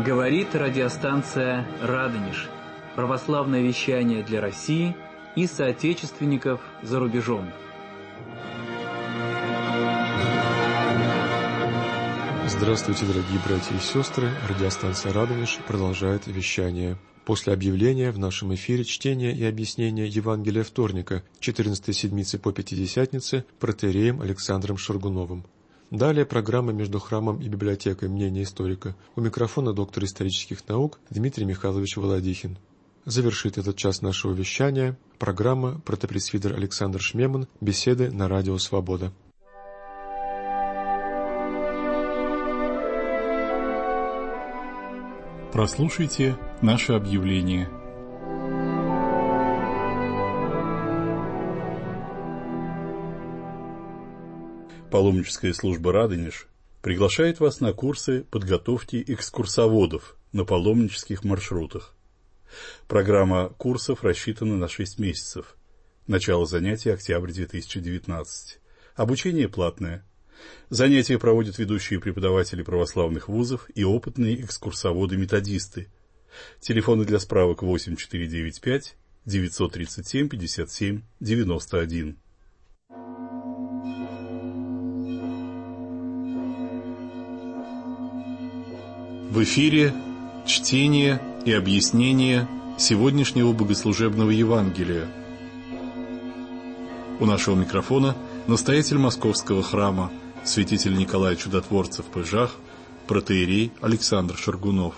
Говорит радиостанция «Радонеж». Православное вещание для России и соотечественников за рубежом. Здравствуйте, дорогие братья и сестры! Радиостанция «Радонеж» продолжает вещание. После объявления в нашем эфире чтения и объяснения Евангелия вторника, 14-й седмицы по Пятидесятнице, протоиереем Александром Шаргуновым. Далее программа между храмом и библиотекой «Мнение историка». У микрофона доктор исторических наук Дмитрий Михайлович Володихин. Завершит этот час нашего вещания программа протопресвитер Александр Шмеман «Беседы на радио Свобода». Прослушайте наше объявление. Паломническая служба «Радонеж» приглашает вас на курсы подготовки экскурсоводов на паломнических маршрутах. Программа курсов рассчитана на 6 месяцев. Начало занятий октябрь 2019. Обучение платное. Занятия проводят ведущие преподаватели православных вузов и опытные экскурсоводы-методисты. Телефоны для справок 8495 937 57 91. В эфире чтение и объяснение сегодняшнего богослужебного Евангелия. У нашего микрофона настоятель Московского храма, святитель Николай Чудотворцев Пыжах, протоиерей Александр Шаргунов.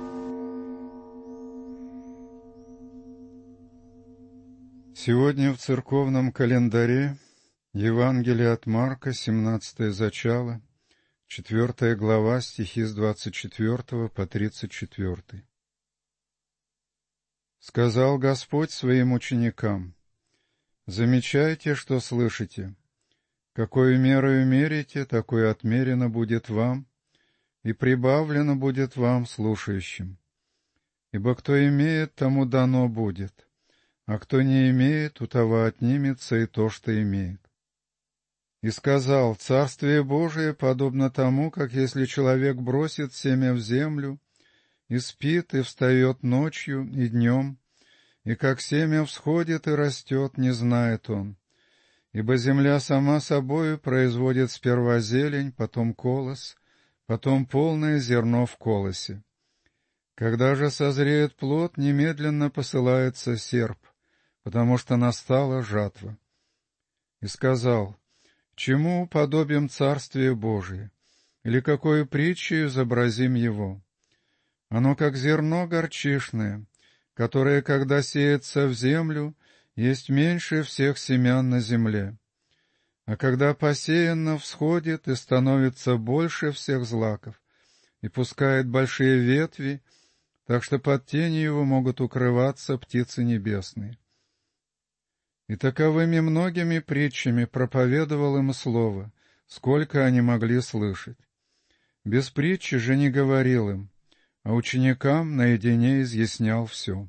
Сегодня в церковном календаре Евангелие от Марка, 17 зачало, 4 глава, стихи с 24 по 34. «Сказал Господь своим ученикам: замечайте, что слышите. Какою мерою мерите, такой отмерено будет вам, и прибавлено будет вам, слушающим. Ибо кто имеет, тому дано будет, а кто не имеет, у того отнимется и то, что имеет. И сказал: Царствие Божие подобно тому, как если человек бросит семя в землю, и спит, и встает ночью и днем, и как семя всходит и растет, не знает он. Ибо земля сама собою производит сперва зелень, потом колос, потом полное зерно в колосе. Когда же созреет плод, немедленно посылается серп, потому что настала жатва. И сказал: чему уподобим Царствие Божие, или какой притчей изобразим его? Оно как зерно горчишное, которое, когда сеется в землю, есть меньше всех семян на земле, а когда посеяно, всходит и становится больше всех злаков, и пускает большие ветви, так что под тенью его могут укрываться птицы небесные. И таковыми многими притчами проповедовал им слово, сколько они могли слышать. Без притчи же не говорил им, а ученикам наедине изъяснял все.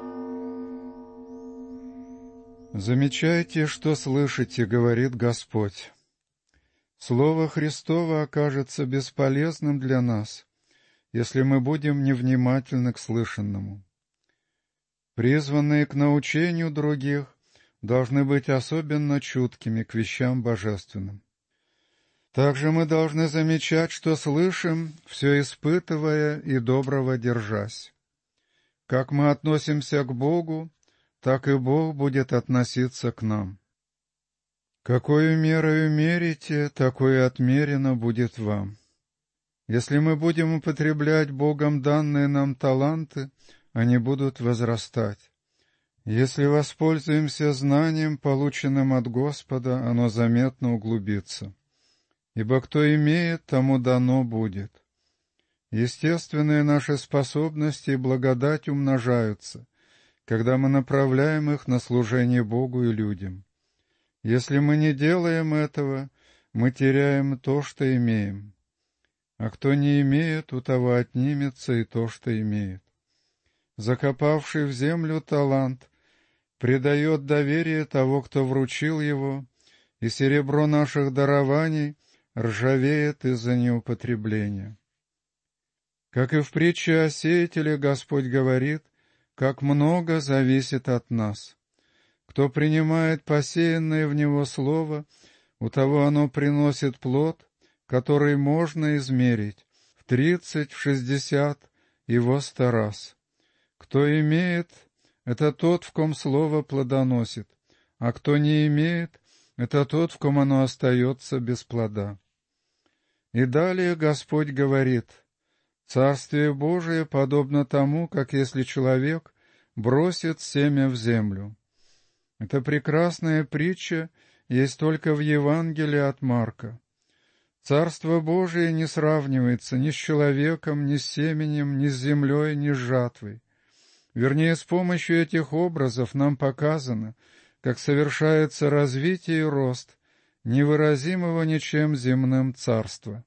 «Замечайте, что слышите, — говорит Господь. Слово Христово окажется бесполезным для нас, если мы будем невнимательны к слышанному. Призванные к научению других должны быть особенно чуткими к вещам божественным. Также мы должны замечать, что слышим, все испытывая и доброго держась. Как мы относимся к Богу, так и Бог будет относиться к нам. Какою мерою мерите, такое отмерено будет вам. Если мы будем употреблять Богом данные нам таланты, они будут возрастать. Если воспользуемся знанием, полученным от Господа, оно заметно углубится. Ибо кто имеет, тому дано будет. Естественные наши способности и благодать умножаются, когда мы направляем их на служение Богу и людям. Если мы не делаем этого, мы теряем то, что имеем. А кто не имеет, у того отнимется и то, что имеет. Закопавший в землю талант предает доверие того, кто вручил его, и серебро наших дарований ржавеет из-за неупотребления. Как и в притче о сеятеле Господь говорит, как много зависит от нас. Кто принимает посеянное в него слово, у того оно приносит плод, который можно измерить в 30, в 60 и во 100 раз. Кто имеет, это тот, в ком слово плодоносит, а кто не имеет, это тот, в ком оно остается без плода. И далее Господь говорит: «Царствие Божие подобно тому, как если человек бросит семя в землю». Эта прекрасная притча есть только в Евангелии от Марка. Царство Божие не сравнивается ни с человеком, ни с семенем, ни с землей, ни с жатвой. Вернее, с помощью этих образов нам показано, как совершается развитие и рост невыразимого ничем земным царства.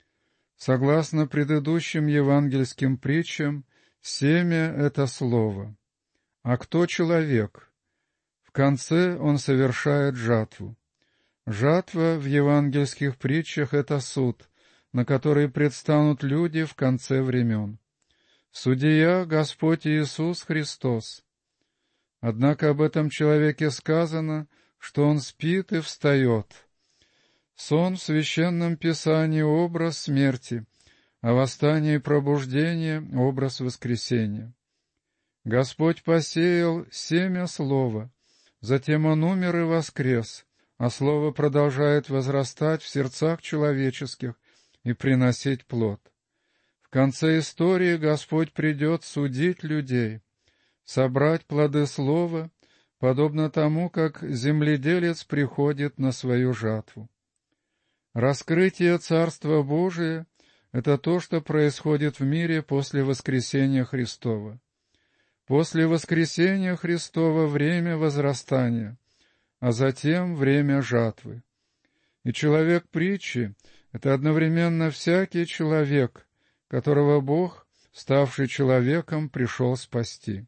Согласно предыдущим евангельским притчам, семя — это слово. А кто человек? В конце он совершает жатву. Жатва в евангельских притчах — это суд, на который предстанут люди в конце времен. Судья — Господь Иисус Христос. Однако об этом человеке сказано, что он спит и встает. Сон в Священном Писании — образ смерти, а восстание и пробуждение — образ воскресения. Господь посеял семя слова, затем он умер и воскрес, а слово продолжает возрастать в сердцах человеческих и приносить плод. В конце истории Господь придет судить людей, собрать плоды слова, подобно тому, как земледелец приходит на свою жатву. Раскрытие Царства Божия — это то, что происходит в мире после воскресения Христова. После воскресения Христова время возрастания, а затем время жатвы. И человек притчи — это одновременно всякий человек, которого Бог, ставший человеком, пришел спасти.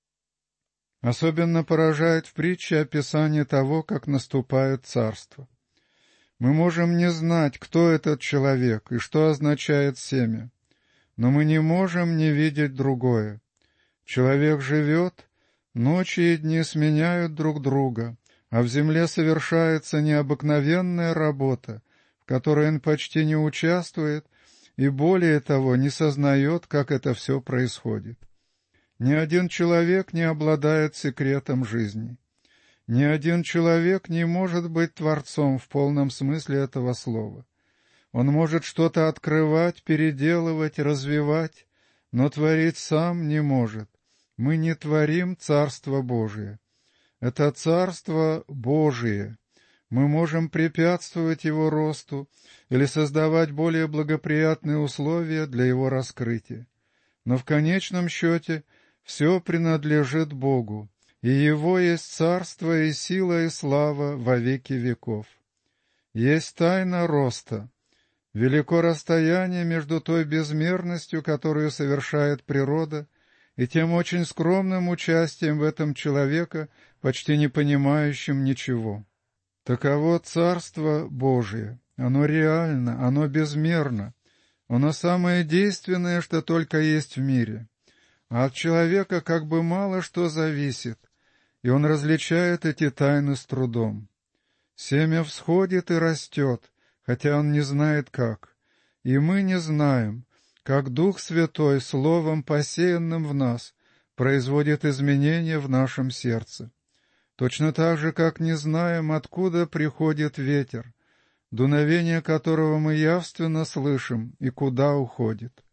Особенно поражает в притче описание того, как наступает царство. Мы можем не знать, кто этот человек и что означает семя, но мы не можем не видеть другое. Человек живет, ночи и дни сменяют друг друга, а в земле совершается необыкновенная работа, в которой он почти не участвует и, более того, не сознает, как это все происходит. Ни один человек не обладает секретом жизни. Ни один человек не может быть творцом в полном смысле этого слова. Он может что-то открывать, переделывать, развивать, но творить сам не может. Мы не творим Царство Божие. Это Царство Божие. Мы можем препятствовать его росту или создавать более благоприятные условия для его раскрытия. Но в конечном счете все принадлежит Богу, и Его есть царство и сила и слава во веки веков. Есть тайна роста. Велико расстояние между той безмерностью, которую совершает природа, и тем очень скромным участием в этом человека, почти не понимающим ничего. Таково Царство Божие. Оно реально, оно безмерно. Оно самое действенное, что только есть в мире. А от человека как бы мало что зависит, и он различает эти тайны с трудом. Семя всходит и растет, хотя он не знает как. И мы не знаем, как Дух Святой Словом, посеянным в нас, производит изменения в нашем сердце. Точно так же, как не знаем, откуда приходит ветер, дуновение которого мы явственно слышим и куда уходит.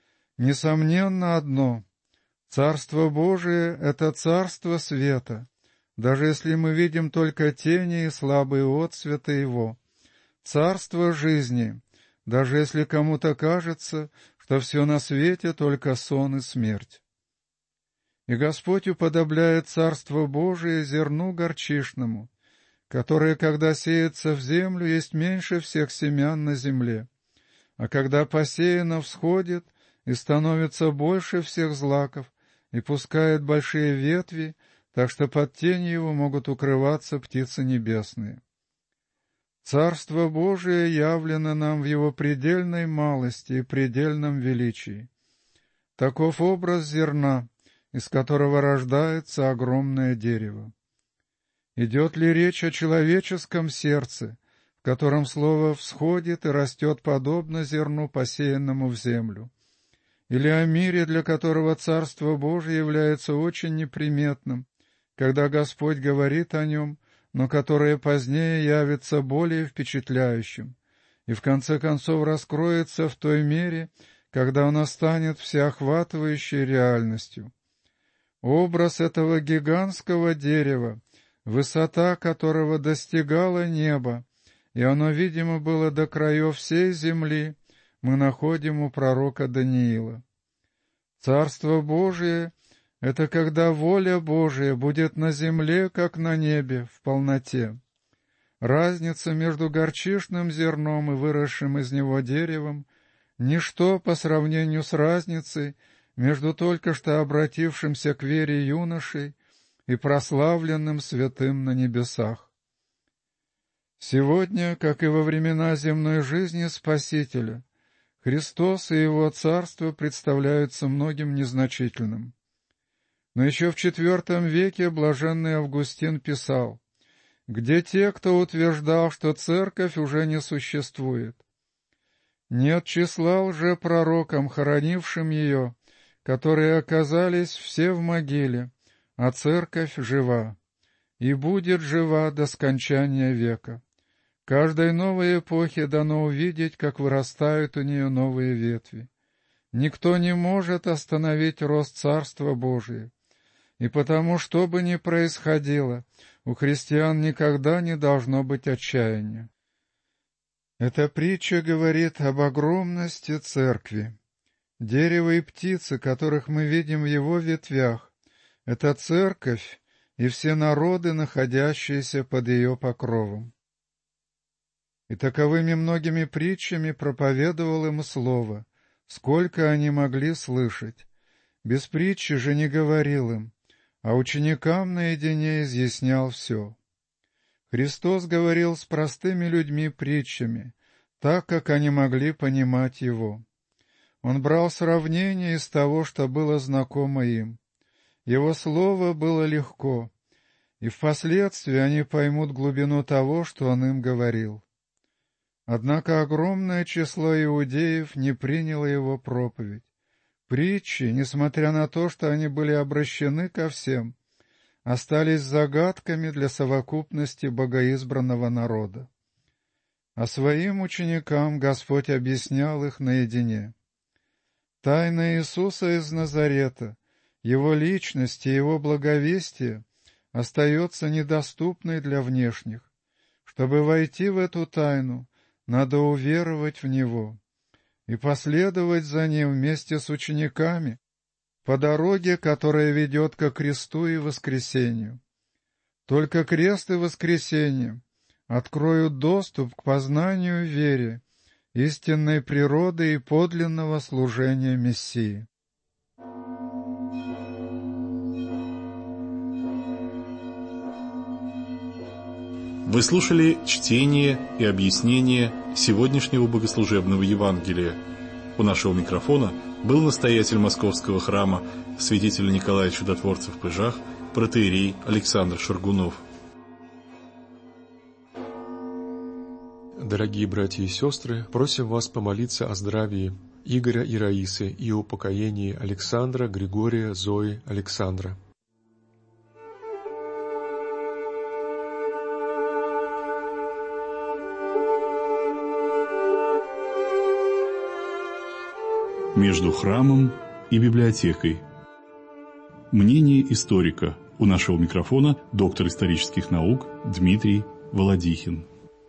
Несомненно одно — Царство Божие — это царство света, даже если мы видим только тени и слабые отсветы его. Царство жизни, даже если кому-то кажется, что все на свете только сон и смерть. И Господь уподобляет Царство Божие зерну горчичному, которое, когда сеется в землю, есть меньше всех семян на земле, а когда посеяно, всходит и становится больше всех злаков, и пускает большие ветви, так что под тенью его могут укрываться птицы небесные. Царство Божие явлено нам в его предельной малости и предельном величии. Таков образ зерна, из которого рождается огромное дерево. Идет ли речь о человеческом сердце, в котором слово всходит и растет подобно зерну, посеянному в землю? Или о мире, для которого Царство Божие является очень неприметным, когда Господь говорит о нем, но которое позднее явится более впечатляющим и в конце концов раскроется в той мере, когда оно станет всеохватывающей реальностью? Образ этого гигантского дерева, высота которого достигала неба, и оно, видимо, было до краев всей земли, мы находим у пророка Даниила. Царство Божие — это когда воля Божия будет на земле, как на небе, в полноте. Разница между горчичным зерном и выросшим из него деревом — ничто по сравнению с разницей между только что обратившимся к вере юношей и прославленным святым на небесах. Сегодня, как и во времена земной жизни Спасителя, Христос и Его Царство представляются многим незначительным. Но еще в IV веке блаженный Августин писал: «Где те, кто утверждал, что Церковь уже не существует? Нет числа лжепророкам, хоронившим ее, которые оказались все в могиле, а Церковь жива, и будет жива до скончания века. Каждой новой эпохе дано увидеть, как вырастают у нее новые ветви. Никто не может остановить рост Царства Божия, и потому, что бы ни происходило, у христиан никогда не должно быть отчаяния». Эта притча говорит об огромности Церкви. Дерево и птицы, которых мы видим в его ветвях, — это Церковь и все народы, находящиеся под ее покровом. И таковыми многими притчами проповедовал им Слово, сколько они могли слышать. Без притчи же не говорил им, а ученикам наедине изъяснял все. Христос говорил с простыми людьми притчами, так, как они могли понимать Его. Он брал сравнения из того, что было знакомо им. Его слово было легко, и впоследствии они поймут глубину того, что Он им говорил. Однако огромное число иудеев не приняло Его проповедь. Притчи, несмотря на то, что они были обращены ко всем, остались загадками для совокупности богоизбранного народа. А своим ученикам Господь объяснял их наедине. Тайна Иисуса из Назарета, Его личность и Его благовестие остается недоступной для внешних. Чтобы войти в эту тайну, надо уверовать в Него и последовать за Ним вместе с учениками по дороге, которая ведет ко кресту и воскресению. Только крест и воскресение откроют доступ к познанию и вере, истинной природы и подлинного служения Мессии. Вы слушали чтение и объяснение сегодняшнего богослужебного Евангелия. У нашего микрофона был настоятель Московского храма святитель Николай Чудотворцев в Пыжах, протоиерей Александр Шаргунов. Дорогие братья и сестры, просим вас помолиться о здравии Игоря и Раисы и о упокоении Александра, Григория, Зои, Александра. Между храмом и библиотекой. Мнение историка. У нашего микрофона доктор исторических наук Дмитрий Володихин.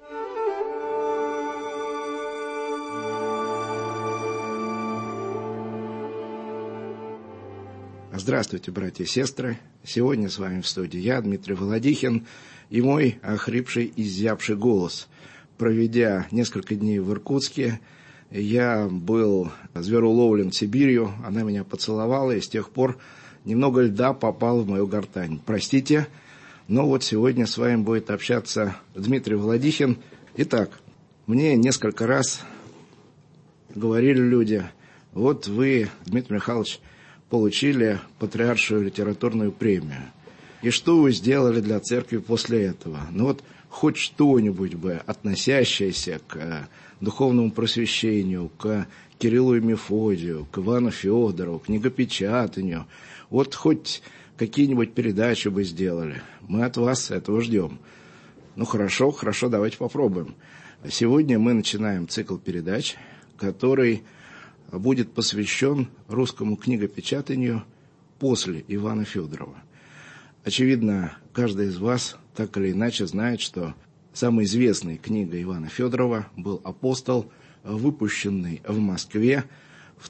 Здравствуйте, братья и сестры. Сегодня с вами в студии я, Дмитрий Володихин, и мой охрипший и изябший голос. Проведя несколько дней в Иркутске, я был звероуловлен Сибирью, она меня поцеловала, и с тех пор немного льда попало в мою гортань. Простите, но вот сегодня с вами будет общаться Дмитрий Володихин. Итак, мне несколько раз говорили люди: Вот вы, Дмитрий Михайлович, получили патриаршую литературную премию. И что вы сделали для церкви после этого? Ну вот хоть что-нибудь бы, относящееся к духовному просвещению, к Кириллу и Мефодию, к Ивану Федорову, к книгопечатанию. Вот хоть какие-нибудь передачи бы сделали. Мы от вас этого ждем. Ну хорошо, давайте попробуем. Сегодня мы начинаем цикл передач, который будет посвящен русскому книгопечатанию после Ивана Федорова. Очевидно, каждый из вас так или иначе знает, что самой известной книгой Ивана Федорова был «Апостол», выпущенный в Москве в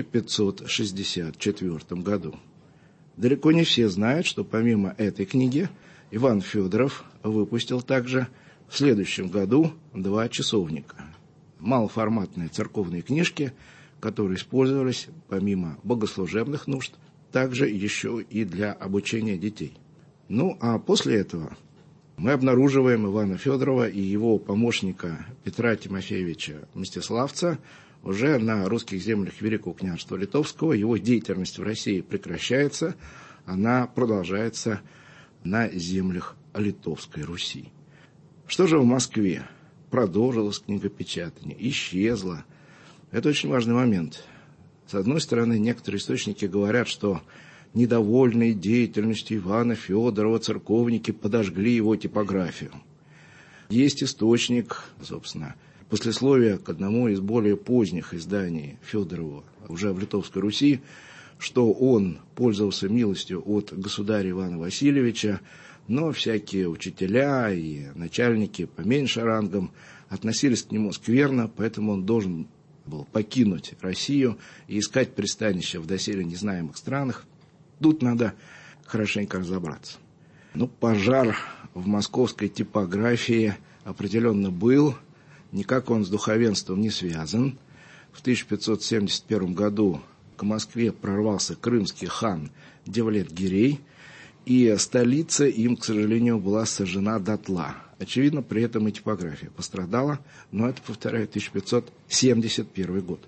1564 году. Далеко не все знают, что помимо этой книги Иван Федоров выпустил также в следующем году 2 часовника. Малоформатные церковные книжки, которые использовались помимо богослужебных нужд, также еще и для обучения детей. Ну, а после этого мы обнаруживаем Ивана Федорова и его помощника Петра Тимофеевича Мстиславца уже на русских землях Великого княжества Литовского. Его деятельность в России прекращается, она продолжается на землях Литовской Руси. Что же в Москве? Продолжилось книгопечатание, исчезло. Это очень важный момент. С одной стороны, некоторые источники говорят, что недовольные деятельностью Ивана Федорова церковники подожгли его типографию. Есть источник, собственно, послесловие к одному из более поздних изданий Федорова уже в Литовской Руси, что он пользовался милостью от государя Ивана Васильевича, но всякие учителя и начальники поменьше рангом относились к нему скверно, поэтому он должен был покинуть Россию и искать пристанище в доселе незнаемых странах. Тут надо хорошенько разобраться. Ну, пожар в московской типографии определенно был, никак он с духовенством не связан. В 1571 году к Москве прорвался крымский хан Девлет-Гирей, и столица им, к сожалению, была сожжена дотла. Очевидно, при этом и типография пострадала, но это, повторяю, 1571 год.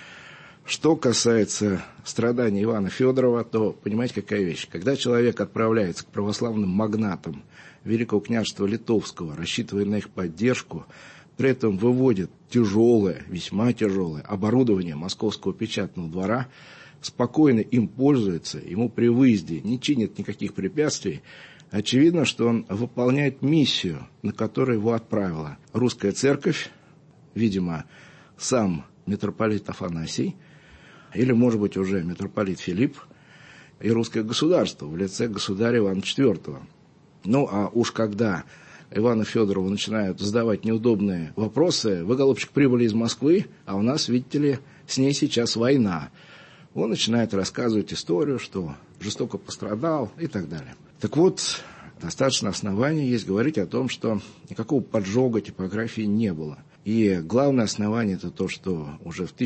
Что касается страданий Ивана Федорова, то понимаете, какая вещь. Когда человек отправляется к православным магнатам Великого княжества Литовского, рассчитывая на их поддержку, при этом выводит тяжелое, весьма тяжелое оборудование Московского печатного двора, спокойно им пользуется, ему при выезде не чинит никаких препятствий, очевидно, что он выполняет миссию, на которую его отправила русская церковь, видимо, сам митрополит Афанасий, или, может быть, уже митрополит Филипп, и русское государство в лице государя Ивана IV. Ну, а уж когда Ивану Федорову начинают задавать неудобные вопросы: вы, голубчик, прибыли из Москвы, а у нас, видите ли, с ней сейчас война. Он начинает рассказывать историю, что жестоко пострадал и так далее. Так вот, достаточно оснований есть говорить о том, что никакого поджога типографии не было. И главное основание — это то, что уже в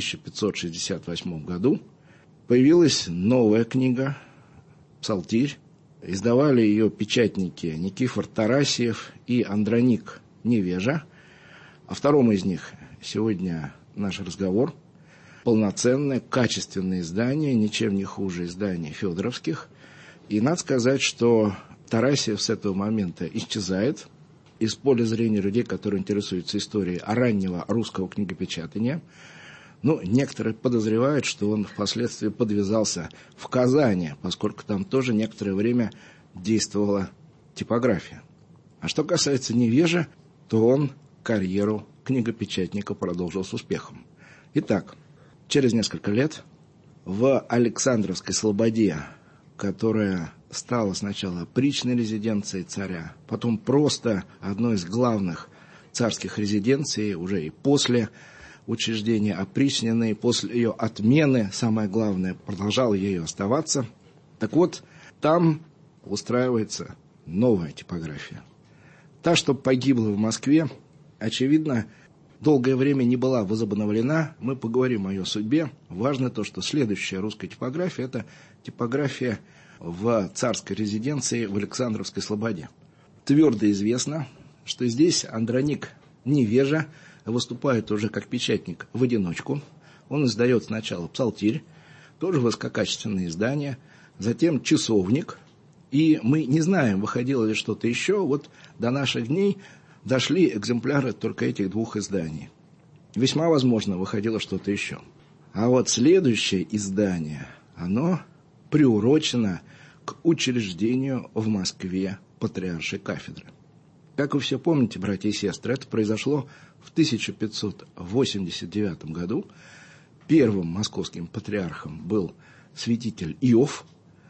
1568 году появилась новая книга «Псалтирь». Издавали ее печатники Никифор Тарасьев и Андроник Невежа. О втором из них сегодня наш разговор. Полноценное, качественное издание, ничем не хуже изданий федоровских. И надо сказать, что Тарасьев с этого момента исчезает из поля зрения людей, которые интересуются историей раннего русского книгопечатания. Ну, некоторые подозревают, что он впоследствии подвязался в Казани, поскольку там тоже некоторое время действовала типография. А что касается Невежа, то он карьеру книгопечатника продолжил с успехом. Итак, через несколько лет в Александровской слободе, которая стала сначала опричной резиденцией царя, потом просто одной из главных царских резиденций, уже и после учреждения опричнины, после ее отмены, самое главное, продолжала ею оставаться. Так вот, там устраивается новая типография. Та, что погибла в Москве, очевидно, долгое время не была возобновлена. Мы поговорим о ее судьбе. Важно то, что следующая русская типография — это типография в царской резиденции в Александровской слободе. Твердо известно, что здесь Андроник Невежа выступает уже как печатник в одиночку. Он издает сначала «Псалтирь», тоже высококачественное издание, затем «Часовник». И мы не знаем, выходило ли что-то еще. Вот до наших дней дошли экземпляры только этих двух изданий. Весьма возможно, выходило что-то еще. А вот следующее издание, оно приурочено к учреждению в Москве патриаршей кафедры. Как вы все помните, братья и сестры, это произошло в 1589 году. Первым московским патриархом был святитель Иов,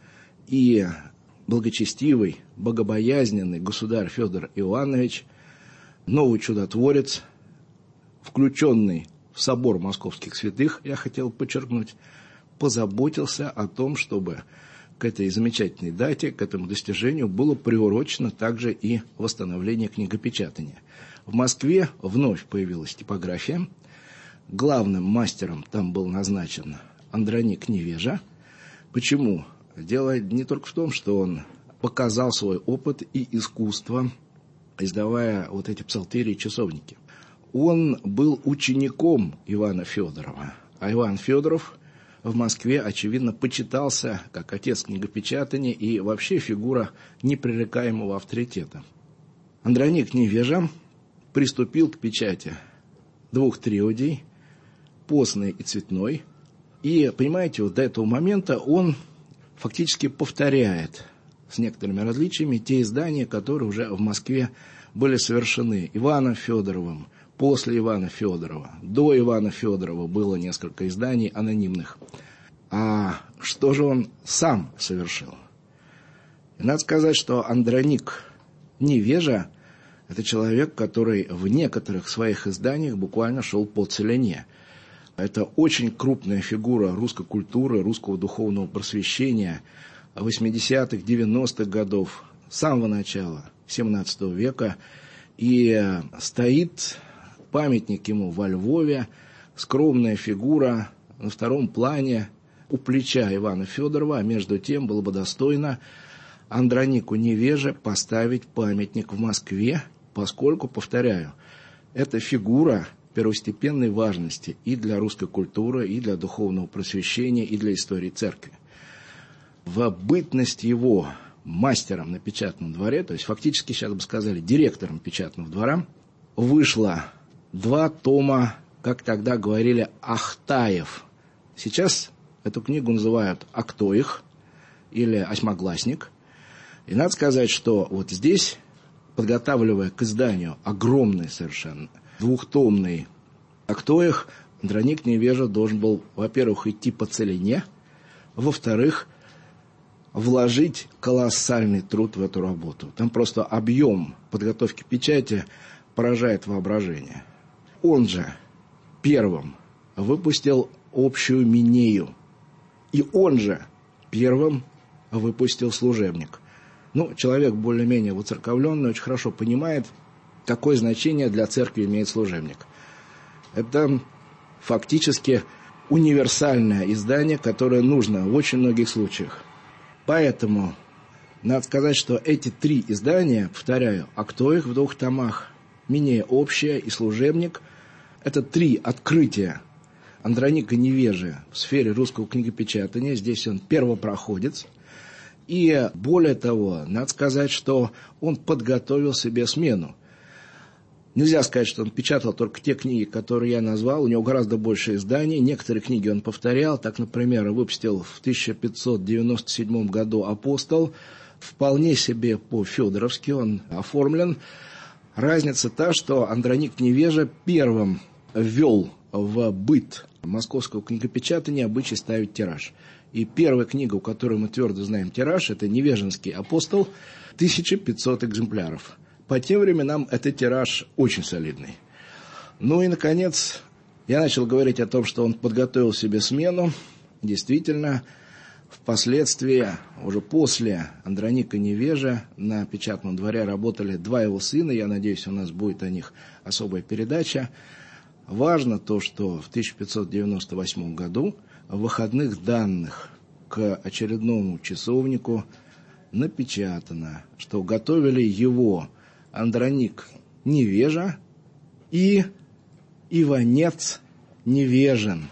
и благочестивый, богобоязненный государь Федор Иоаннович, новый чудотворец, включенный в собор московских святых, я хотел подчеркнуть, позаботился о том, чтобы к этой замечательной дате, к этому достижению было приурочено также и восстановление книгопечатания. В Москве вновь появилась типография. Главным мастером там был назначен Андроник Невежа. Почему? Дело не только в том, что он показал свой опыт и искусство, издавая вот эти псалтири и часовники. Он был учеником Ивана Федорова, а Иван Федоров в Москве, очевидно, почитался как отец книгопечатания и вообще фигура непререкаемого авторитета. Андроник Невежа приступил к печати двух триодий, постной и цветной. И, понимаете, вот до этого момента он фактически повторяет с некоторыми различиями те издания, которые уже в Москве были совершены Иваном Федоровым, после Ивана Федорова. До Ивана Федорова было несколько изданий анонимных. А что же он сам совершил? И надо сказать, что Андроник Невежа – это человек, который в некоторых своих изданиях буквально шел по целине. Это очень крупная фигура русской культуры, русского духовного просвещения 80-х, 90-х годов, с самого начала 17 века. И стоит памятник ему во Львове, скромная фигура на втором плане у плеча Ивана Федорова, а между тем было бы достойно Андронику Невеже поставить памятник в Москве, поскольку, повторяю, это фигура первостепенной важности и для русской культуры, и для духовного просвещения, и для истории церкви. В бытность его мастером на печатном дворе, то есть фактически, сейчас бы сказали, директором печатного двора, вышло 2 тома, как тогда говорили, Ахтаев. Сейчас эту книгу называют Актоих или Осьмогласник. И надо сказать, что вот здесь, подготавливая к изданию огромный совершенно 2-томный Актоих, Андроник Невежа должен был, во-первых, идти по целине, во-вторых, вложить колоссальный труд в эту работу. Там просто объем подготовки печати поражает воображение. Он же первым выпустил общую Минею. И он же первым выпустил служебник. Человек более-менее воцерковленный очень хорошо понимает, какое значение для церкви имеет служебник. Это фактически универсальное издание, которое нужно в очень многих случаях. Поэтому надо сказать, что эти 3 издания, повторяю, Актоих в 2 томах, Минея общая и служебник, это 3 открытия Андроника Невежи в сфере русского книгопечатания. Здесь он первопроходец. И более того, надо сказать, что он подготовил себе смену. Нельзя сказать, что он печатал только те книги, которые я назвал. У него гораздо больше изданий. Некоторые книги он повторял. Так, например, выпустил в 1597 году «Апостол». Вполне себе по-федоровски он оформлен. Разница та, что Андроник Невежа первым ввел в быт московского книгопечатания обычай ставить тираж. И первая книга, у которой мы твердо знаем тираж, это «Невежинский апостол», 1500 экземпляров. По тем временам этот тираж очень солидный. И, наконец, я начал говорить о том, что он подготовил себе смену. Действительно, впоследствии, уже после Андроника Невежа, на печатном дворе работали 2 его сына. Я надеюсь, у нас будет о них особая передача. Важно то, что в 1598 году в выходных данных к очередному часовнику напечатано, что готовили его Андроник Невежа и Иванец Невежин.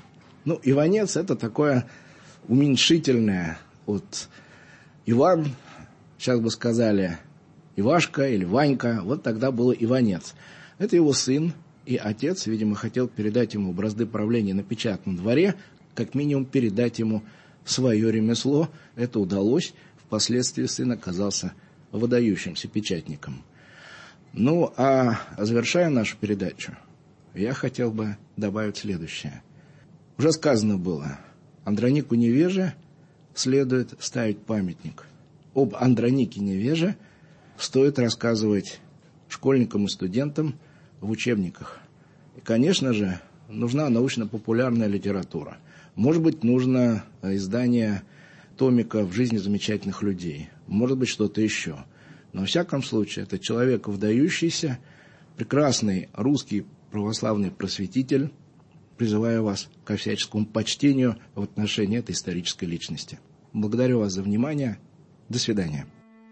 Ну, Иванец — это такое уменьшительное от Иван, сейчас бы сказали Ивашка или Ванька, вот тогда был Иванец. Это его сын, и отец, видимо, хотел передать ему бразды правления на печатном дворе, как минимум передать ему свое ремесло. Это удалось. Впоследствии сын оказался выдающимся печатником. Ну, а завершая нашу передачу, я хотел бы добавить следующее. Уже сказано было, Андронику Невеже следует ставить памятник. Об Андронике Невеже стоит рассказывать школьникам и студентам в учебниках. И, конечно же, нужна научно-популярная литература. Может быть, нужно издание томика «В жизни замечательных людей». Может быть, что-то еще. Но, во всяком случае, это человек выдающийся, прекрасный русский православный просветитель. Призываю вас ко всяческому почтению в отношении этой исторической личности. Благодарю вас за внимание. До свидания.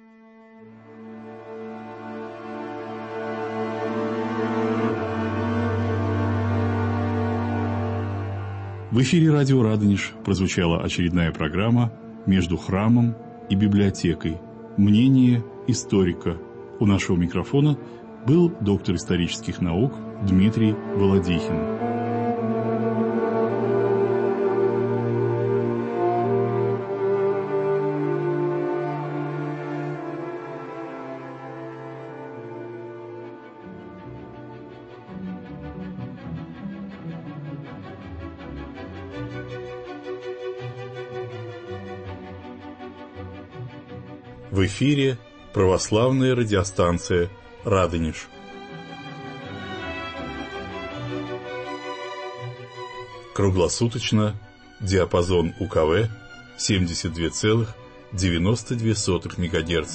В эфире радио «Радонеж» прозвучала очередная программа «Между храмом и библиотекой. Мнение историка». У нашего микрофона был доктор исторических наук Дмитрий Володихин. В эфире православная радиостанция «Радонеж». Круглосуточно, диапазон УКВ 72,92 МГц.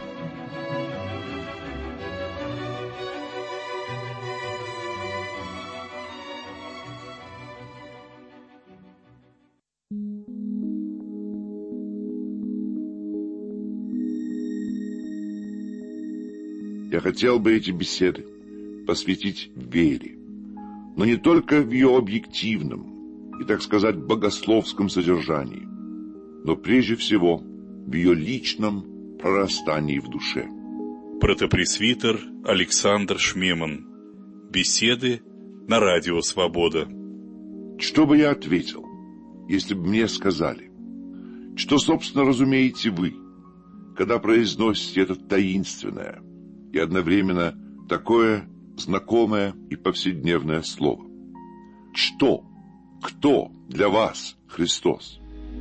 Я хотел бы эти беседы посвятить вере, но не только в ее объективном и, так сказать, богословском содержании, но прежде всего в ее личном прорастании в душе. Протопресвитер Александр Шмеман. Беседы на радио «Свобода». Что бы я ответил, если бы мне сказали, что, собственно, разумеете вы, когда произносите это таинственное и одновременно такое знакомое и повседневное слово? Что, кто для вас Христос?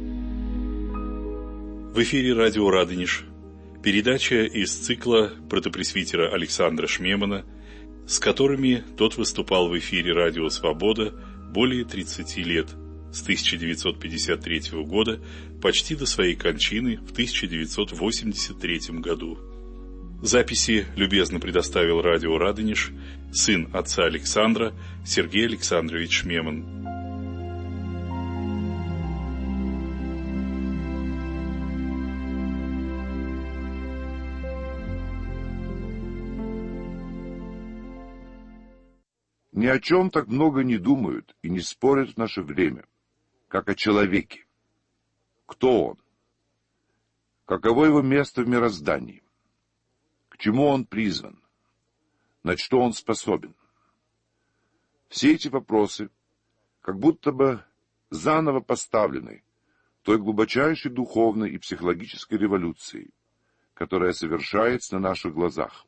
В эфире радио «Радонеж». Передача из цикла протопресвитера Александра Шмемана, с которыми тот выступал в эфире радио «Свобода» более 30 лет, с 1953 года почти до своей кончины в 1983 году. Записи любезно предоставил радио «Радонеж» сын отца Александра Сергей Александрович Шмеман. Ни о чем так много не думают и не спорят в наше время, как о человеке. Кто он? Каково его место в мироздании? К чему он призван? На что он способен? Все эти вопросы как будто бы заново поставлены той глубочайшей духовной и психологической революцией, которая совершается на наших глазах.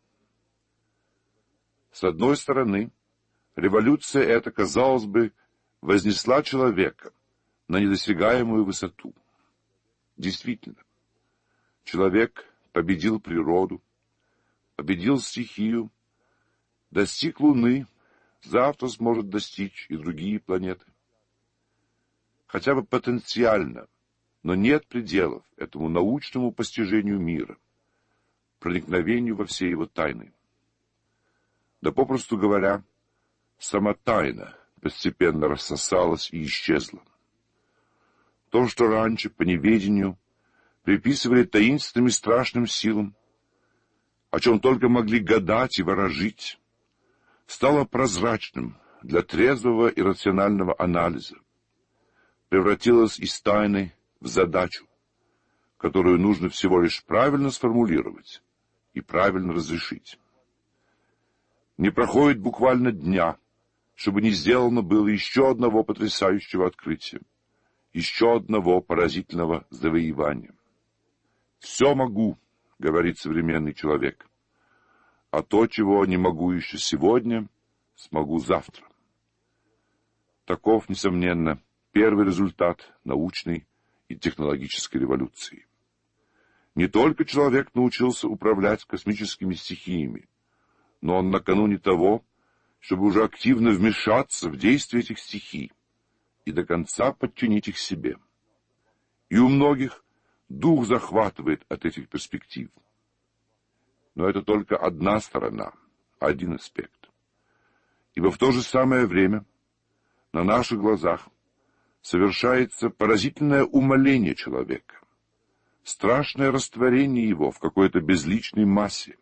С одной стороны, революция эта, казалось бы, вознесла человека на недосягаемую высоту. Действительно, человек победил природу, победил стихию, достиг Луны, завтра сможет достичь и другие планеты. Хотя бы потенциально, но нет пределов этому научному постижению мира, проникновению во все его тайны. Да попросту говоря, сама тайна постепенно рассосалась и исчезла. То, что раньше по неведению приписывали таинственным и страшным силам, о чем только могли гадать и ворожить, стало прозрачным для трезвого и рационального анализа. превратилась из тайны в задачу, которую нужно всего лишь правильно сформулировать и правильно разрешить. Не проходит буквально дня, чтобы не сделано было еще одного потрясающего открытия, еще одного поразительного завоевания. «Все могу», — говорит современный человек, «а то, чего не могу еще сегодня, смогу завтра». Таков, несомненно, первый результат научной и технологической революции. Не только человек научился управлять космическими стихиями, но он накануне того, чтобы уже активно вмешаться в действие этих стихий и до конца подчинить их себе. И у многих дух захватывает от этих перспектив. Но это только одна сторона, один аспект. Ибо в то же самое время на наших глазах совершается поразительное умаление человека, страшное растворение его в какой-то безличной массе.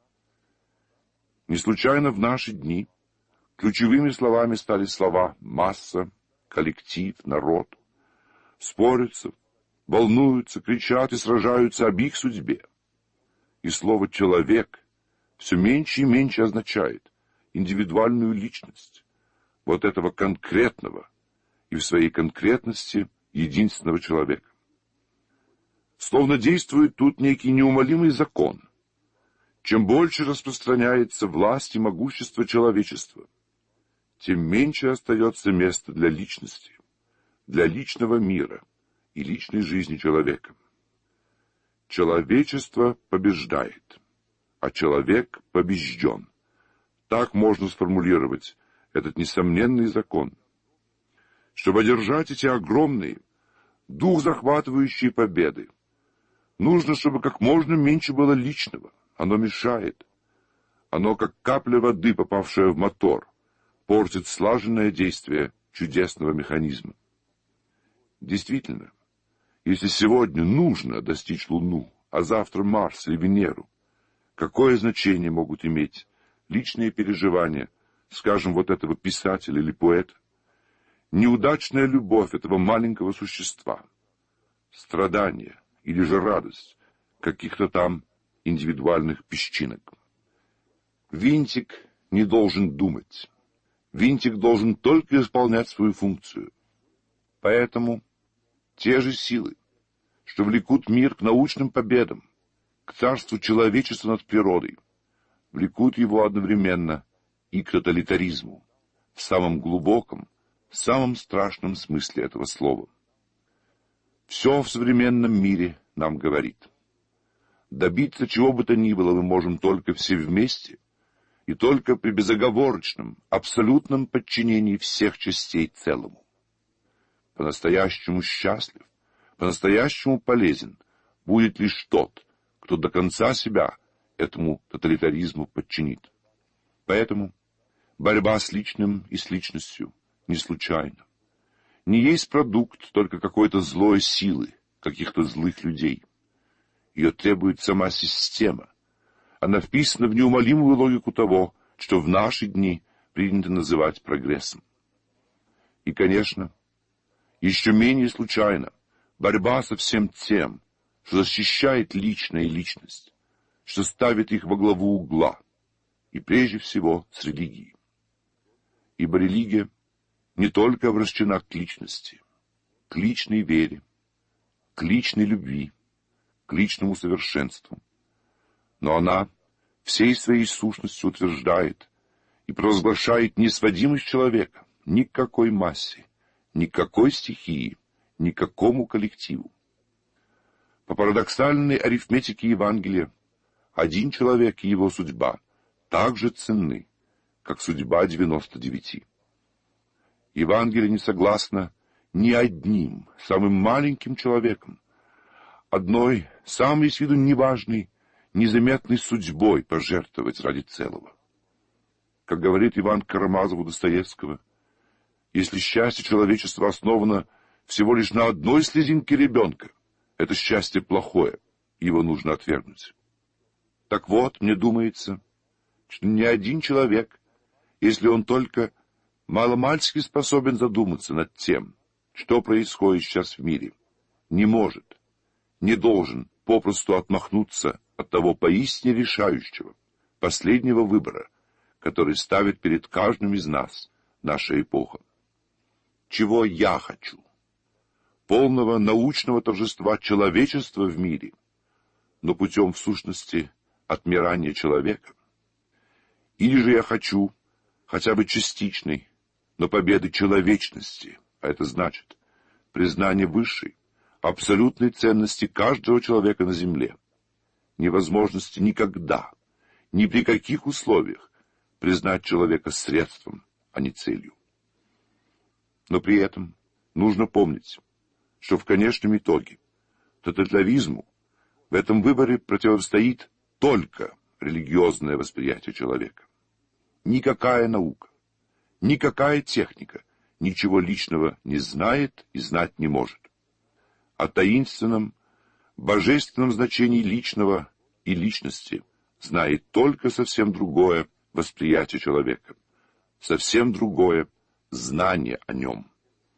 Не случайно в наши дни ключевыми словами стали слова «масса», «коллектив», «народ». Спорятся, волнуются, кричат и сражаются об их судьбе. И слово «человек» все меньше и меньше означает индивидуальную личность, вот этого конкретного и в своей конкретности единственного человека. Словно действует тут некий неумолимый закон. Чем больше распространяется власть и могущество человечества, тем меньше остается места для личности, для личного мира и личной жизни человека. Человечество побеждает, а человек побежден. Так можно сформулировать этот несомненный закон. Чтобы одержать эти огромные, дух захватывающие победы, нужно, чтобы как можно меньше было личного. Оно мешает. Оно, как капля воды, попавшая в мотор, портит слаженное действие чудесного механизма. Действительно, если сегодня нужно достичь Луну, а завтра Марс или Венеру, какое значение могут иметь личные переживания, скажем, вот этого писателя или поэта, неудачная любовь этого маленького существа, страдания или же радость каких-то там индивидуальных песчинок. Винтик не должен думать. Винтик должен только исполнять свою функцию. Поэтому те же силы, что влекут мир к научным победам, к царству человечества над природой, влекут его одновременно и к тоталитаризму, в самом глубоком, самом страшном смысле этого слова. Все в современном мире нам говорит. Добиться чего бы то ни было мы можем только все вместе и только при безоговорочном, абсолютном подчинении всех частей целому. По-настоящему счастлив, по-настоящему полезен будет лишь тот, кто до конца себя этому тоталитаризму подчинит. Поэтому борьба с личным и с личностью не случайна. Не есть продукт только какой-то злой силы, каких-то злых людей. Ее требует сама система. Она вписана в неумолимую логику того, что в наши дни принято называть прогрессом. И, конечно, еще менее случайно борьба со всем тем, что защищает личное и личность, что ставит их во главу угла, и прежде всего с религией. Ибо религия не только обращена к личности, к личной вере, к личной любви, к личному совершенству, но она всей своей сущностью утверждает и провозглашает несводимость человека ни к какой массе, ни к какой стихии, ни к какому коллективу. По парадоксальной арифметике Евангелия, один человек и его судьба так же ценны, как судьба 99. Евангелие не согласно ни одним, самым маленьким человеком, одной, самой с виду неважной, незаметной судьбой пожертвовать ради целого. Как говорит Иван Карамазов у Достоевского, если счастье человечества основано всего лишь на одной слезинке ребенка, это счастье плохое, его нужно отвергнуть. Так вот, мне думается, что ни один человек, если он только маломальски способен задуматься над тем, что происходит сейчас в мире, не может, не должен попросту отмахнуться от того поистине решающего, последнего выбора, который ставит перед каждым из нас наша эпоха. Чего я хочу? Полного научного торжества человечества в мире, но путем, в сущности, отмирания человека? Или же я хочу хотя бы частичной, но победы человечности, а это значит признание высшей, абсолютной ценности каждого человека на земле, невозможности никогда, ни при каких условиях признать человека средством, а не целью. Но при этом нужно помнить, что в конечном итоге тоталитаризму в этом выборе противостоит только религиозное восприятие человека. Никакая наука, никакая техника ничего личного не знает и знать не может. О таинственном, божественном значении личного и личности знает только совсем другое восприятие человека, совсем другое знание о нем.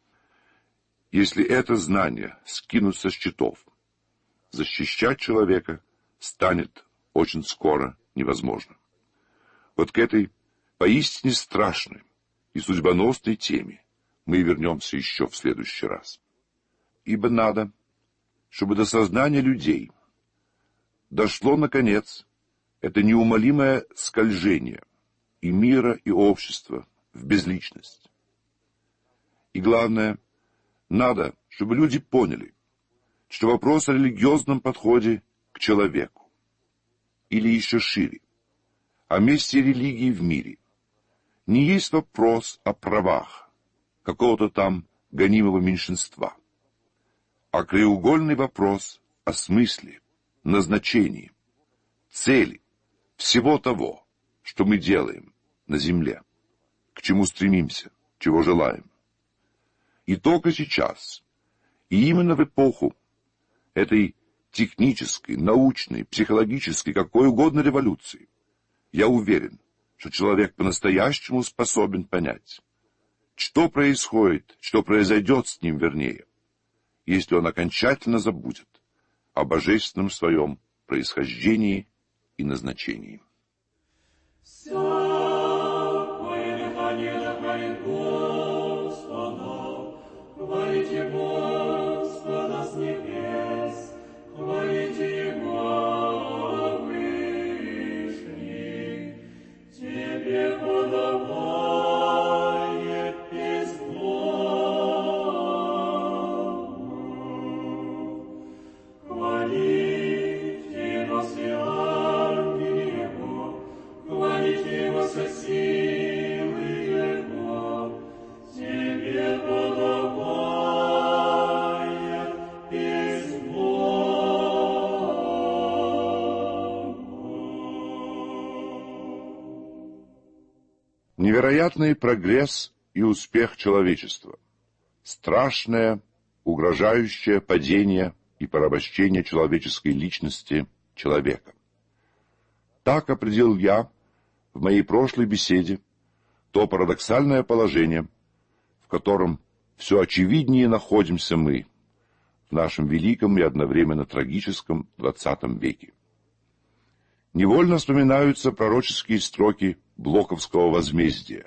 Если это знание скинуть со счетов, защищать человека станет очень скоро невозможно. Вот к этой поистине страшной и судьбоносной теме мы вернемся еще в следующий раз. Ибо надо, чтобы до сознания людей дошло, наконец, это неумолимое скольжение и мира, и общества в безличность. И главное, надо, чтобы люди поняли, что вопрос о религиозном подходе к человеку, или еще шире, о месте религии в мире, не есть вопрос о правах какого-то там гонимого меньшинства, а краеугольный вопрос о смысле, назначении, цели всего того, что мы делаем на земле, к чему стремимся, чего желаем. И только сейчас, и именно в эпоху этой технической, научной, психологической, какой угодно революции, я уверен, что человек по-настоящему способен понять, что происходит, что произойдет с ним, вернее, если он окончательно забудет о божественном своем происхождении и назначении. Хвалите Господа с небес, хвалите Его вышних, Тебе подобает песнь Богу. Хвалите Его все ангелы Его, хвалите Его со силы Его, Тебе подобает. Невероятный прогресс и успех человечества, страшное, угрожающее падение и порабощение человеческой личности человека. Так определил я в моей прошлой беседе то парадоксальное положение, в котором все очевиднее находимся мы в нашем великом и одновременно трагическом XX веке. Невольно вспоминаются пророческие строки Блоковского возмездия.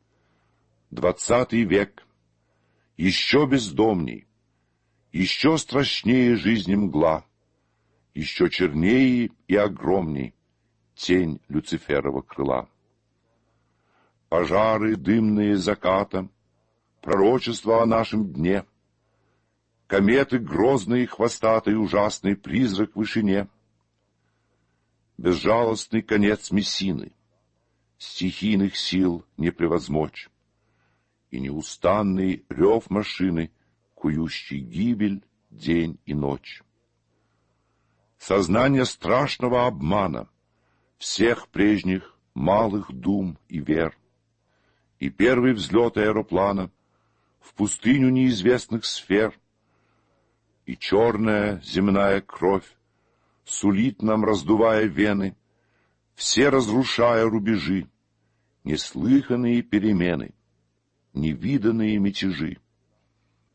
20 век еще бездомней, еще страшнее жизни мгла, еще чернее и огромней тень Люциферова крыла. Пожары дымные заката, пророчество о нашем дне, кометы грозные, хвостатый, ужасный призрак в вышине, безжалостный конец Мессины, стихийных сил не превозмочь, и неустанный рев машины, кующий гибель день и ночь. Сознание страшного обмана всех прежних малых дум и вер, и первый взлет аэроплана в пустыню неизвестных сфер, и черная земная кровь сулит нам, раздувая вены, все разрушая рубежи, неслыханные перемены, невиданные мятежи.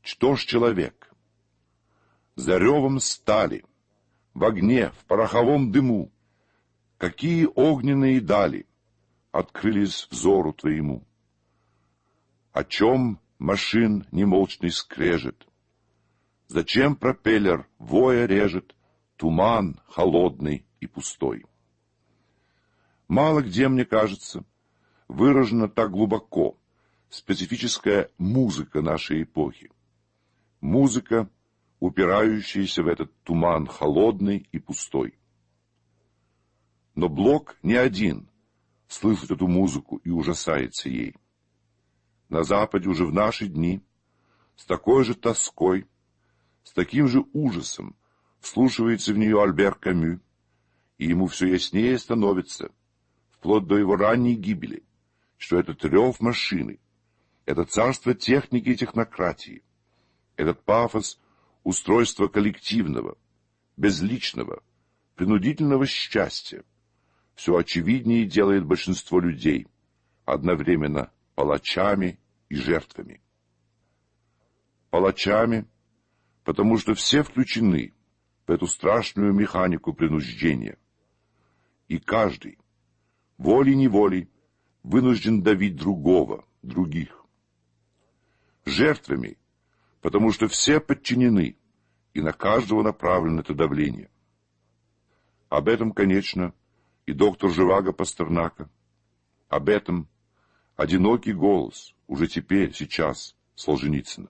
Что ж человек? За ревом стали, в огне, в пороховом дыму, какие огненные дали открылись взору твоему. О чем машин немолчный скрежет? Зачем пропеллер воя режет туман холодный и пустой? Мало где, мне кажется, выражена так глубоко специфическая музыка нашей эпохи. Музыка, упирающаяся в этот туман холодный и пустой. Но Блок не один слышит эту музыку и ужасается ей. На Западе уже в наши дни с такой же тоской, с таким же ужасом вслушивается в нее Альбер Камю, и ему все яснее становится, вплоть до его ранней гибели, что этот рев машины, это царство техники и технократии, этот пафос устройства коллективного, безличного, принудительного счастья все очевиднее делает большинство людей, одновременно палачами и жертвами. Палачами, потому что все включены в эту страшную механику принуждения, и каждый, волей-неволей, вынужден давить другого, других. Жертвами, потому что все подчинены, и на каждого направлено это давление. Об этом, конечно, и доктор Живаго Пастернака. Об этом одинокий голос, уже теперь, сейчас, Солженицына.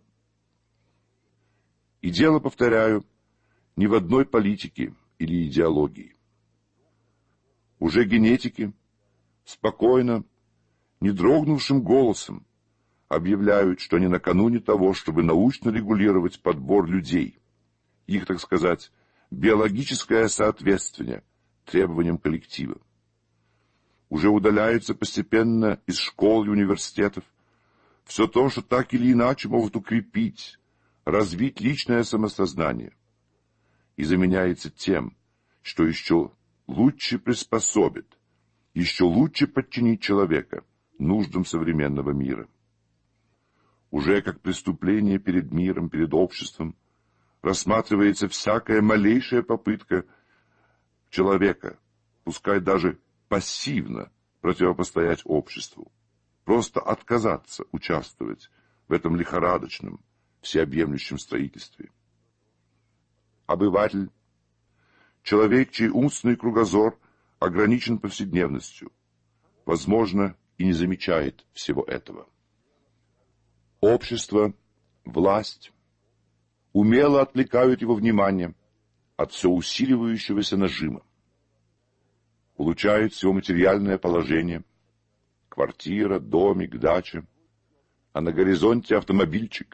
И дело, повторяю, не в одной политике или идеологии. Уже генетики спокойно, не дрогнувшим голосом объявляют, что они накануне того, чтобы научно регулировать подбор людей, их, так сказать, биологическое соответствие требованиям коллектива. Уже удаляются постепенно из школ и университетов все то, что так или иначе может укрепить, развить личное самосознание, и заменяется тем, что еще лучше приспособит, еще лучше подчинить человека нуждам современного мира. Уже как преступление перед миром, перед обществом, рассматривается всякая малейшая попытка человека, пускай даже пассивно, противопостоять обществу, просто отказаться участвовать в этом лихорадочном, всеобъемлющем строительстве. Обыватель, человек, чей умственный кругозор ограничен повседневностью, возможно, и не замечает всего этого. Общество, власть умело отвлекают его внимание от все усиливающегося нажима. Улучшает все материальное положение, квартира, домик, дача, а на горизонте автомобильчик.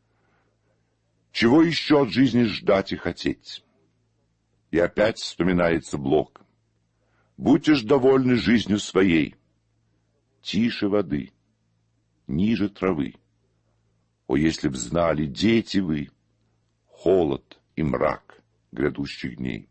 Чего еще от жизни ждать и хотеть? И опять вспоминается Блок. Будьте ж довольны жизнью своей. Тише воды, ниже травы. О, если б знали, дети вы, холод и мрак грядущих дней.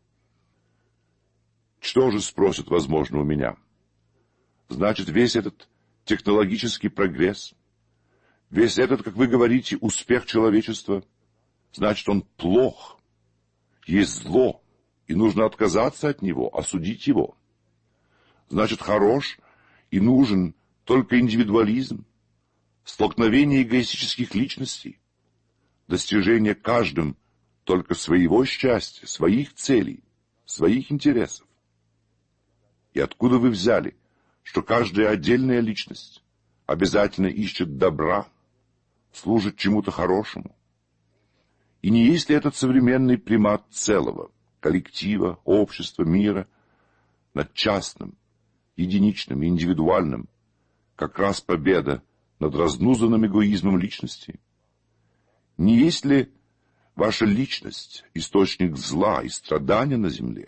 Что же, спросят, возможно, у меня? Значит, весь этот технологический прогресс, весь этот, как вы говорите, успех человечества, значит, он плох, есть зло, и нужно отказаться от него, осудить его. Значит, хорош и нужен только индивидуализм, столкновение эгоистических личностей, достижение каждым только своего счастья, своих целей, своих интересов. И откуда вы взяли, что каждая отдельная личность обязательно ищет добра, служит чему-то хорошему? И не есть ли этот современный примат целого, коллектива, общества, мира над частным, единичным и индивидуальным, как раз победа над разнузанным эгоизмом личности? Не есть ли ваша личность источник зла и страдания на земле?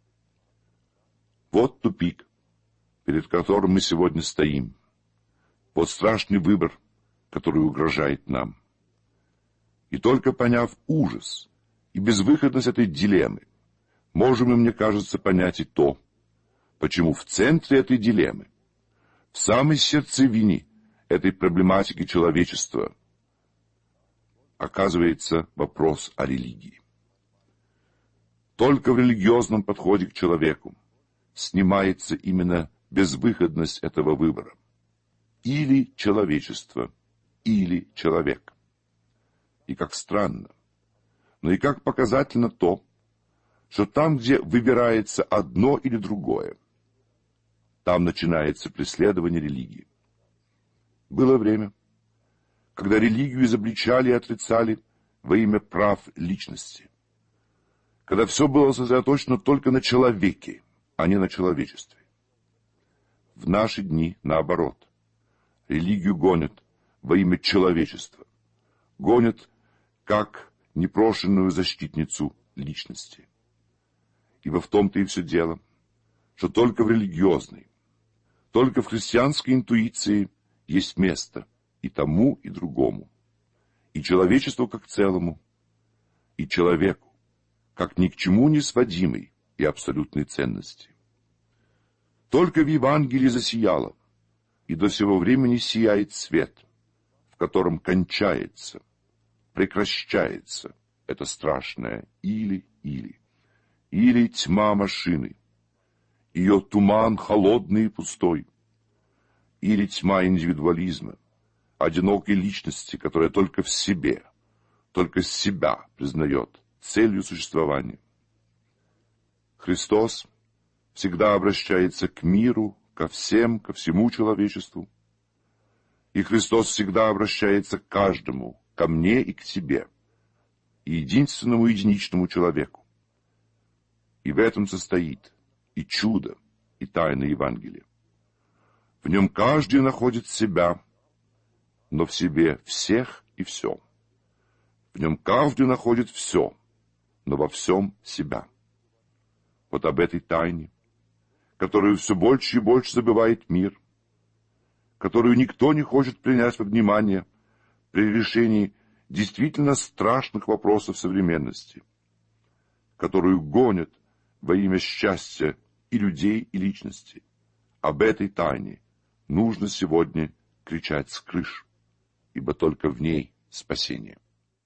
Вот тупик, перед которым мы сегодня стоим. Вот страшный выбор, который угрожает нам. И только поняв ужас и безвыходность этой дилеммы, можем мы, мне кажется, понять и то, почему в центре этой дилеммы, в самой сердцевине этой проблематики человечества, оказывается вопрос о религии. Только в религиозном подходе к человеку снимается именно безвыходность этого выбора. Или человечество, или человек. И как странно, но и как показательно то, что там, где выбирается одно или другое, там начинается преследование религии. Было время, когда религию изобличали и отрицали во имя прав личности, когда все было сосредоточено только на человеке, а не на человечестве. В наши дни, наоборот, религию гонят во имя человечества, гонят как непрошенную защитницу личности. Ибо в том-то и все дело, что только в религиозной, только в христианской интуиции есть место и тому, и другому, и человечеству как целому, и человеку, как ни к чему не сводимой и абсолютной ценности. Только в Евангелии засияло, и до сего времени сияет свет, в котором кончается, прекращается это страшное или тьма машины, ее туман холодный и пустой, или тьма индивидуализма, одинокой личности, которая только в себе, только себя признает целью существования. Христос всегда обращается к миру, ко всем, ко всему человечеству. И Христос всегда обращается к каждому, ко мне и к тебе, и единственному единичному человеку. И в этом состоит и чудо, и тайна Евангелия. В нем каждый находит себя, но в себе всех и все. В нем каждый находит все, но во всем себя. Вот об этой тайне, которую все больше и больше забывает мир, которую никто не хочет принять во внимание при решении действительно страшных вопросов современности, которую гонят во имя счастья и людей, и личности. Об этой тайне нужно сегодня кричать с крыш, ибо только в ней спасение.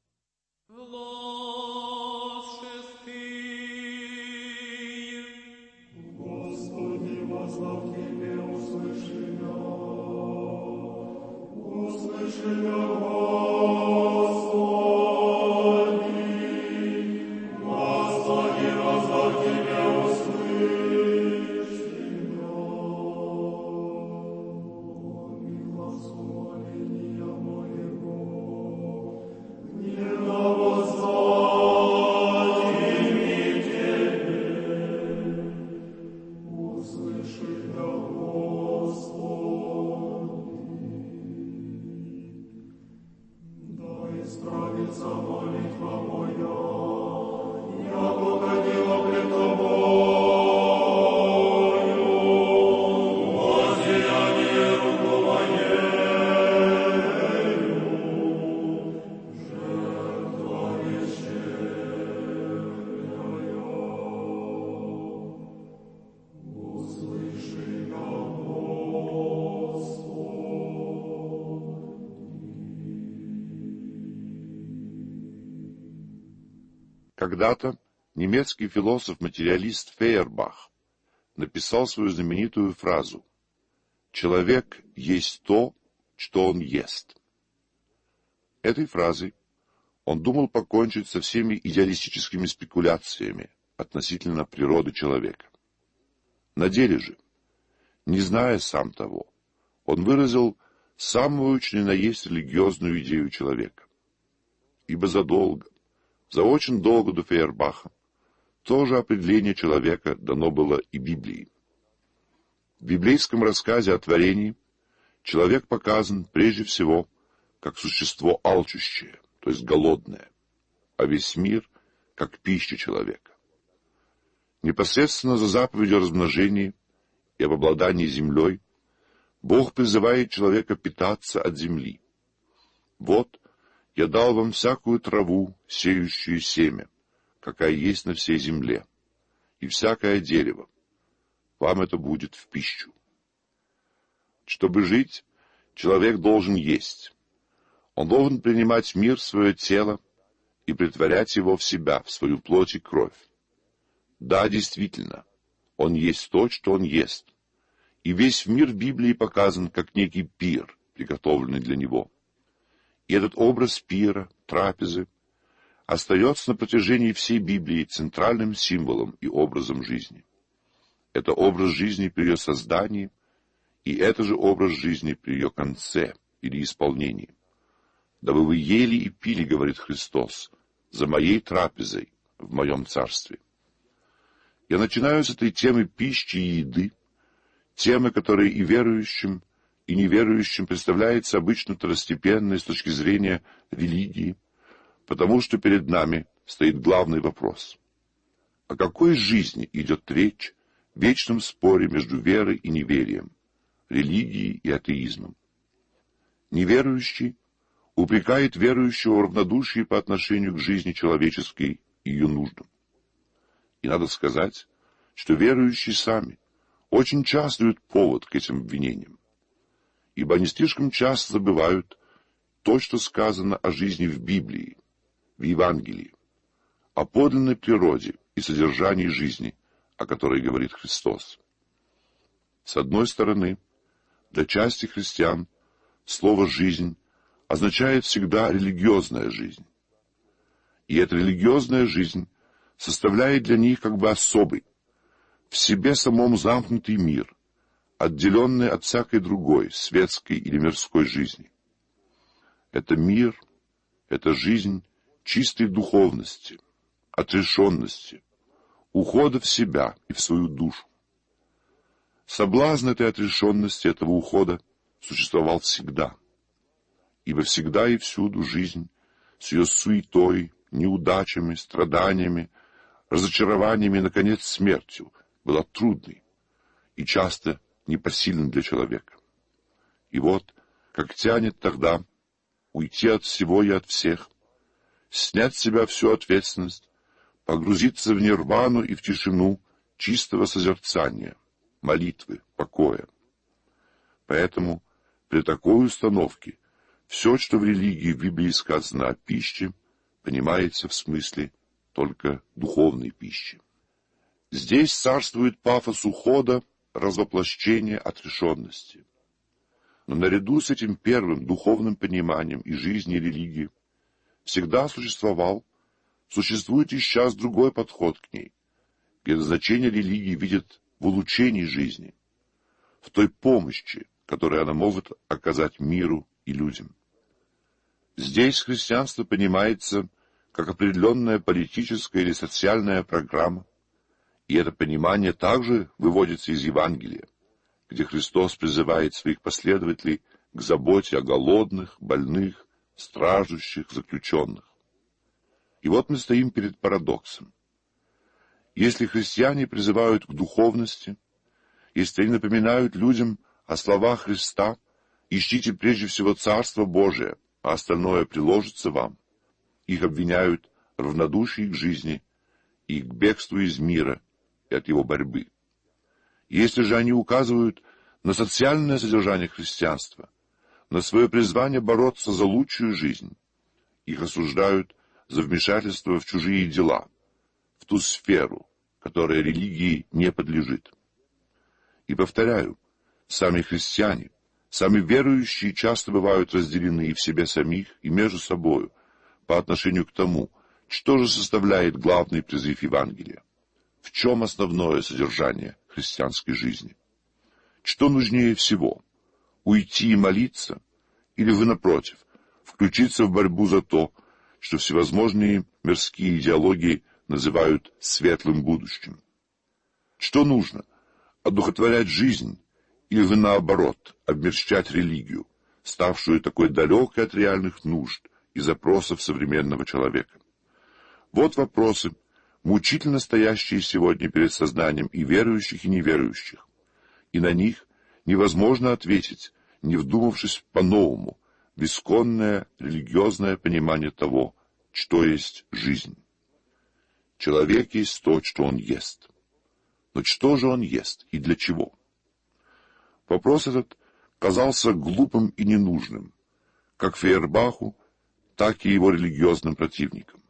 Когда-то немецкий философ-материалист Фейербах написал свою знаменитую фразу «Человек есть то, что он ест». Этой фразой он думал покончить со всеми идеалистическими спекуляциями относительно природы человека. На деле же, не зная сам того, он выразил самую что ни на есть религиозную идею человека. Ибо за очень долго до Фейербаха то же определение человека дано было и Библии. В библейском рассказе о творении человек показан прежде всего как существо алчущее, то есть голодное, а весь мир как пища человека. Непосредственно за заповедью о размножении и об обладании землей Бог призывает человека питаться от земли. Вот, я дал вам всякую траву, сеющую семя, какая есть на всей земле, и всякое дерево. Вам это будет в пищу. Чтобы жить, человек должен есть. Он должен принимать мир в свое тело и претворять его в себя, в свою плоть и кровь. Да, действительно, он есть то, что он ест. И весь мир в Библии показан как некий пир, приготовленный для него. И этот образ пира, трапезы, остается на протяжении всей Библии центральным символом и образом жизни. Это образ жизни при ее создании, и это же образ жизни при ее конце или исполнении. «Дабы вы ели и пили, — говорит Христос, — за моей трапезой в моем царстве». Я начинаю с этой темы пищи и еды, темы, которая и верующим, и неверующим представляется обычно второстепенной с точки зрения религии, потому что перед нами стоит главный вопрос. О какой жизни идет речь в вечном споре между верой и неверием, религией и атеизмом? Неверующий упрекает верующего в равнодушии по отношению к жизни человеческой и ее нуждам. И надо сказать, что верующие сами очень часто дают повод к этим обвинениям, ибо они слишком часто забывают то, что сказано о жизни в Библии, в Евангелии, о подлинной природе и содержании жизни, о которой говорит Христос. С одной стороны, для части христиан слово «жизнь» означает всегда религиозная жизнь. И эта религиозная жизнь составляет для них как бы особый, в себе самом замкнутый мир, отделенный от всякой другой, светской или мирской жизни. Это мир, это жизнь чистой духовности, отрешенности, ухода в себя и в свою душу. Соблазн этой отрешенности, этого ухода существовал всегда, ибо всегда и всюду жизнь с ее суетой, неудачами, страданиями, разочарованиями и, наконец, смертью была трудной и часто непосильной для человека. И вот, как тянет тогда уйти от всего и от всех, снять с себя всю ответственность, погрузиться в нирвану и в тишину чистого созерцания, молитвы, покоя. Поэтому при такой установке все, что в религии в Библии сказано о пище, понимается в смысле только духовной пищи. Здесь царствует пафос ухода, развоплощения, отрешенности. Но наряду с этим первым духовным пониманием и жизни и религии всегда существует и сейчас другой подход к ней, где значение религии видит в улучшении жизни, в той помощи, которую она может оказать миру и людям. Здесь христианство понимается как определенная политическая или социальная программа, и это понимание также выводится из Евангелия, где Христос призывает своих последователей к заботе о голодных, больных, страждущих, заключенных. И вот мы стоим перед парадоксом. Если христиане призывают к духовности, если они напоминают людям о словах Христа «Ищите прежде всего Царство Божие, а остальное приложится вам», их обвиняют в равнодушии к жизни и к бегству из мира и от его борьбы. Если же они указывают на социальное содержание христианства, на свое призвание бороться за лучшую жизнь, их осуждают за вмешательство в чужие дела, в ту сферу, которая религии не подлежит. И повторяю, сами христиане, сами верующие часто бывают разделены и в себе самих, и между собою по отношению к тому, что же составляет главный призыв Евангелия, в чем основное содержание христианской жизни. Что нужнее всего, уйти и молиться, или вы, напротив, включиться в борьбу за то, что всевозможные мирские идеологии называют светлым будущим? Что нужно, одухотворять жизнь, или вы, наоборот, обмерщать религию, ставшую такой далекой от реальных нужд и запросов современного человека? Вот вопросы, мучительно стоящие сегодня перед сознанием и верующих, и неверующих, и на них невозможно ответить, не вдумавшись по-новому в исконное религиозное понимание того, что есть жизнь. Человек есть то, что он ест. Но что же он ест и для чего? Вопрос этот казался глупым и ненужным, как Фейербаху, так и его религиозным противникам.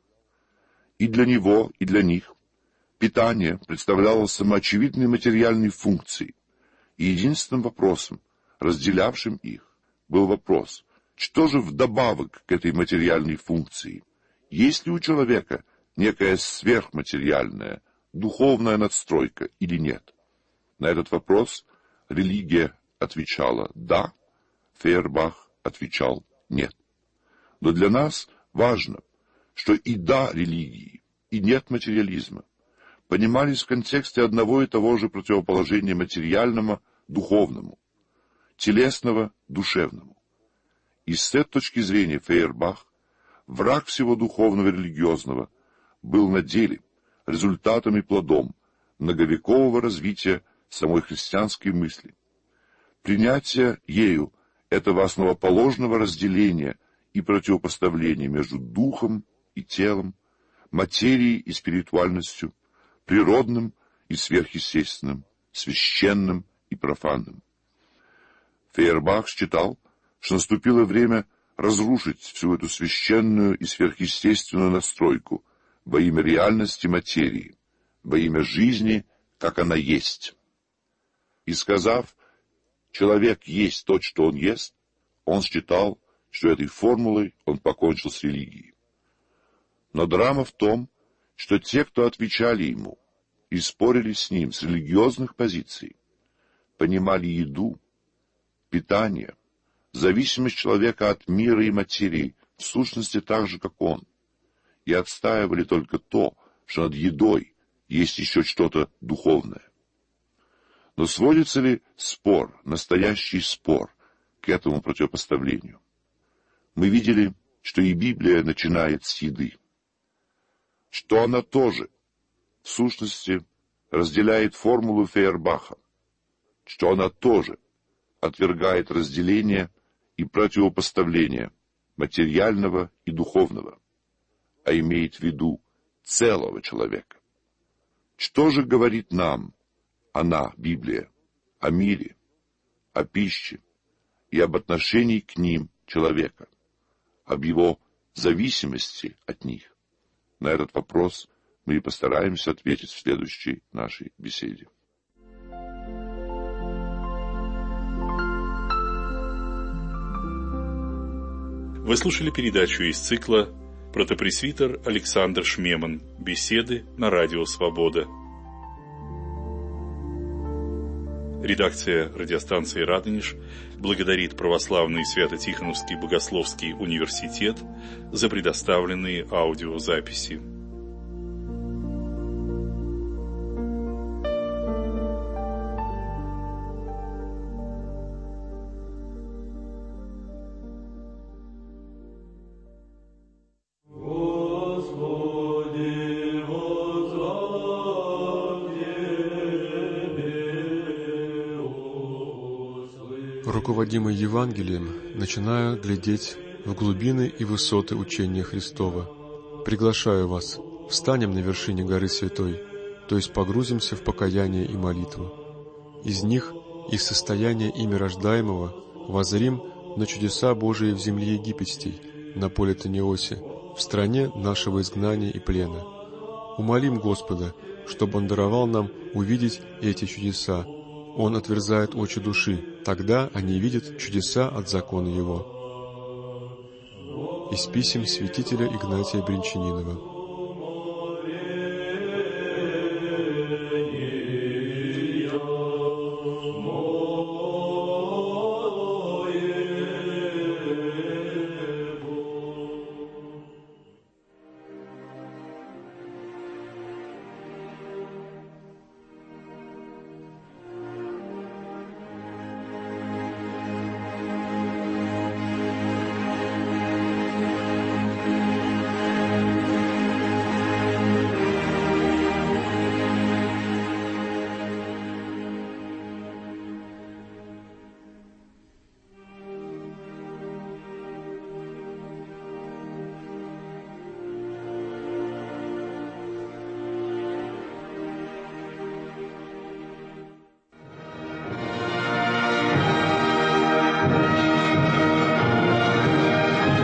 И для него, и для них питание представляло самоочевидной материальной функцией, и единственным вопросом, разделявшим их, был вопрос, что же вдобавок к этой материальной функции? Есть ли у человека некая сверхматериальная, духовная надстройка или нет? На этот вопрос религия отвечала «да», Фейербах отвечал «нет». Но для нас важно, что и «да» религии, и «нет» материализма понимались в контексте одного и того же противоположения материальному духовному, телесного душевному. И с этой точки зрения Фейербах, враг всего духовного и религиозного, был на деле результатом и плодом многовекового развития самой христианской мысли. Принятие ею этого основоположного разделения и противопоставления между духом и телом, материей и спиритуальностью, природным и сверхъестественным, священным и профанным. Фейербах считал, что наступило время разрушить всю эту священную и сверхъестественную настройку во имя реальности материи, во имя жизни, как она есть. И сказав, человек есть то, что он ест, он считал, что этой формулой он покончил с религией. Но драма в том, что те, кто отвечали ему и спорили с ним с религиозных позиций, понимали еду, питание, зависимость человека от мира и материи, в сущности так же, как он, и отстаивали только то, что над едой есть еще что-то духовное. Но сводится ли спор, настоящий спор, к этому противопоставлению? Мы видели, что и Библия начинает с еды, что она тоже, в сущности, разделяет формулу Фейербаха, что она тоже отвергает разделение и противопоставление материального и духовного, а имеет в виду целого человека. Что же говорит нам она, Библия, о мире, о пище и об отношении к ним человека, об его зависимости от них? На этот вопрос мы и постараемся ответить в следующей нашей беседе. Вы слушали передачу из цикла «Протопресвитер Александр Шмеман. Беседы на радио «Свобода». Редакция радиостанции «Радонеж» благодарит Православный Свято-Тихоновский Богословский университет за предоставленные аудиозаписи. Руководимый Евангелием, начинаю глядеть в глубины и высоты учения Христова. Приглашаю вас, встанем на вершине горы Святой, то есть погрузимся в покаяние и молитву. Из них, из состояния ими рождаемого, воззрим на чудеса Божии в земле египетской, на поле Таниосе, в стране нашего изгнания и плена. Умолим Господа, чтобы Он даровал нам увидеть эти чудеса. Он отверзает очи души, тогда они видят чудеса от закона Его. Из писем святителя Игнатия Бринчанинова.